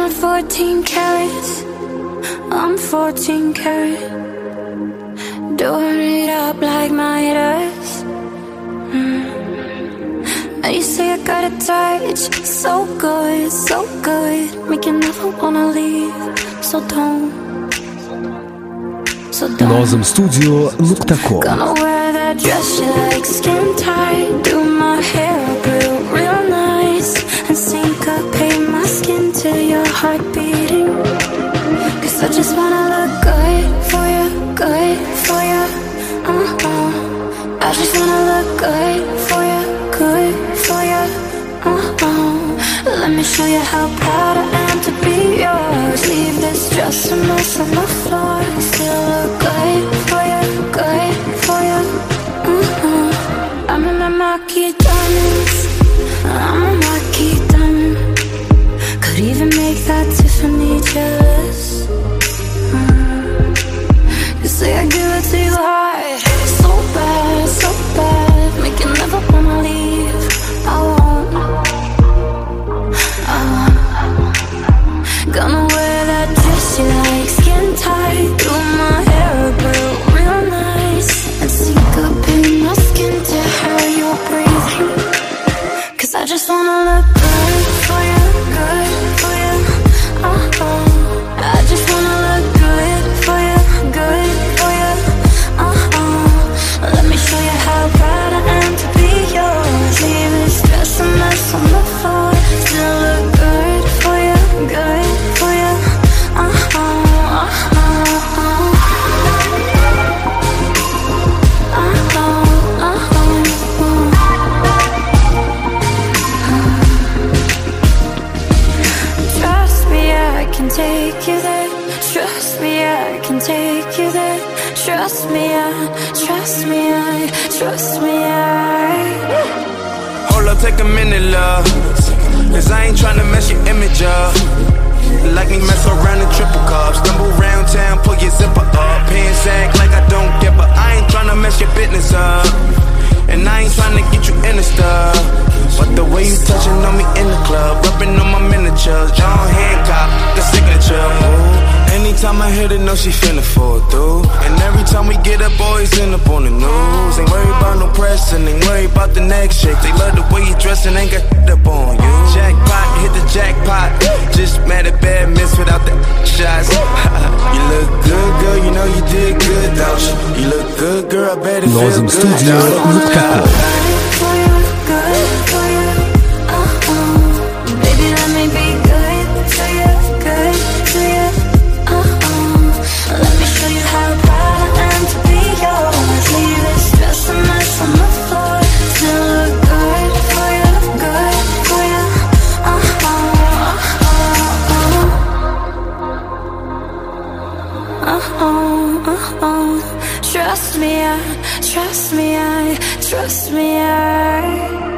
14 carats, I'm 14 karat. Doing it up like Midas. And you say I got a touch, so good, so good. Make you never wanna leave, so don't. Nozem.studio.com. Gonna wear that dress you like, skin tight. Do my hair up real nice, and syncopate my skin to your heart beating. Cause I just wanna look good for you, good for you. I just wanna look good for you, good for you. Let me show you how proud I am to be yours. Leave this dress a mess on the floor. Still look good for you, good for you. I'm in my marquee diamonds, I'm a marquee diamond. Could even make that Tiffany jealous. You say I give it to you hard, so bad, make you never wanna leave. I won't. Gonna wear that dress you like, skin tight. Do my hair up real nice, and syncopate my skin to how you're breathing. Cause I just wanna look good for you, good for you. I just wanna look good for you, good for you. Let me show you how proud I am to be yours. Leave this dress a mess on the floor. Still look good for you, good for you. Trust me, I can take you there. Trust me, I can take you there. Trust me, trust me, trust me, Hold up, take a minute, love. Cause I ain't tryna mess your image up. Like me mess around in triple cup. Stumble round town, pull your zipper up. Pants act like I don't give a. I ain't tryna mess your business up. And I ain't tryna get you in the stuff. But the way you touching on me in the club, rubbing on my miniatures, John Hancock, the signature. Ooh. Anytime I hit it, know she finna fall through. And every time we get up, boys end up on the news. Ain't worried about no press and ain't worried about the next shake. They love the way you dress and ain't got up on you. Jackpot, hit the jackpot. Just mad at bad miss without the shots. You look good, girl, you know you did good, don't you? You look good, girl, I bet it feel good. Nozem.studio.com. Baby, let me be good to you, good to you. Let me show you how proud I am to be yours. Leave this dress a mess on the floor. Still look good for you, good for you. Trust me, trust me, trust me,